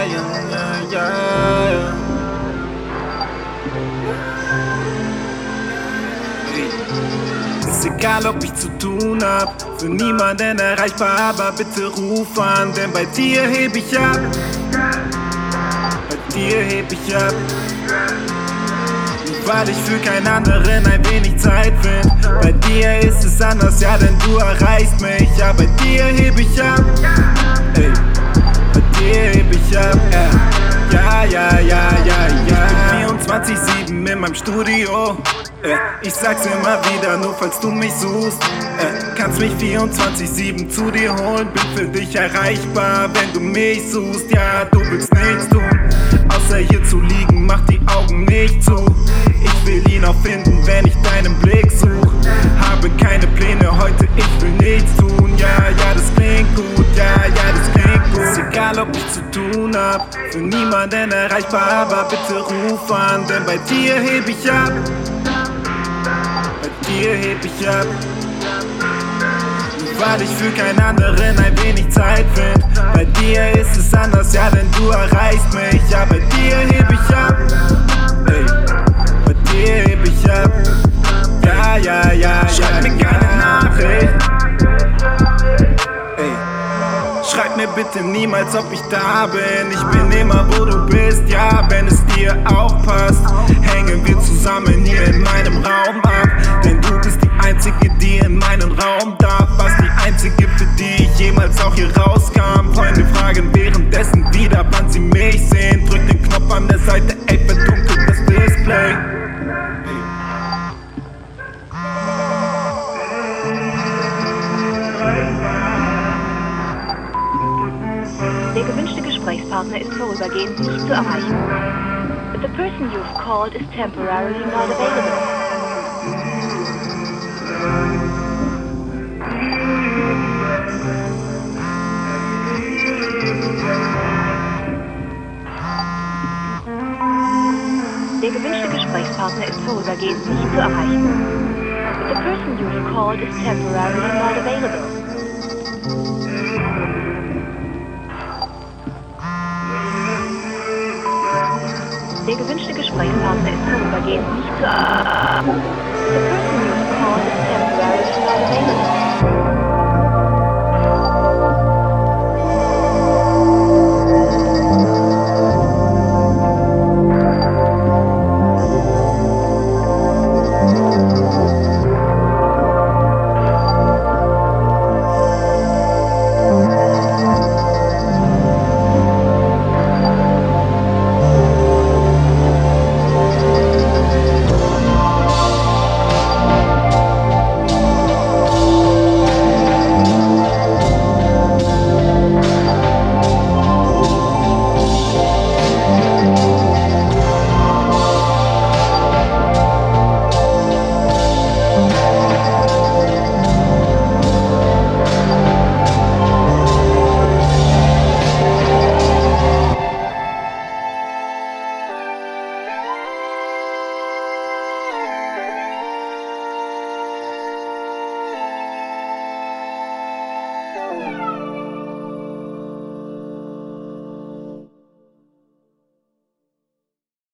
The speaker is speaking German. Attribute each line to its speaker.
Speaker 1: Ist egal, ob ich zu tun hab, für niemanden erreichbar, aber bitte ruf an, denn bei dir heb ich ab. Bei dir heb ich ab. Weil ich für keinen anderen ein wenig Zeit find. Bei dir ist es anders, ja, denn du erreichst mich. Ja, bei dir heb ich ab. Ey, bei dir heb ich ab. Ja, ja, ja, ja, ja. Ich bin 24/7 in meinem Studio. Ich sag's immer wieder, nur falls du mich suchst. Kannst mich 24/7 zu dir holen. Bin für dich erreichbar, wenn du mich suchst. Ja, du willst nichts tun, außer hier zu liegen, mach die Augen nicht zu. Ich will ihn auch finden, wenn ich deinen Blick such. Habe keine Pläne heute, ich will nichts tun. Ja, ja, das klingt gut, ja, ja, das klingt gut. Ist egal, ob ich zu tun hab, für niemanden erreichbar, aber bitte ruf an, denn bei dir heb ich ab. Bei dir heb ich ab. Weil ich für keinen anderen ein wenig Zeit find. Bei dir ist es anders, ja, denn du erreichst mich. Ja, bei dir heb ich ab. Ey, bei dir heb ich ab. Ja, ja, ja, schreib mir keine Nachricht. Ey, schreib mir bitte niemals, ob ich da bin. Ich bin immer, wo du bist, ja, wenn es dir auch passt. Hängen wir zusammen hier in meinem Raum ab. Denn du bist die Einzige, die in meinen Raum darf. Was die Einzige, für die ich jemals auch hier rauskam. Freunde fragen währenddessen wieder, wann sie mich sehen. Drück den Knopf an der Seite, ey, verdunkelt das Display.
Speaker 2: Der gewünschte Gesprächspartner ist vorübergehend nicht zu erreichen. The person you've called is temporarily not available. Der gewünschte Gesprächspartner ist vorübergehend nicht zu erreichen. The person you've called is temporarily not available.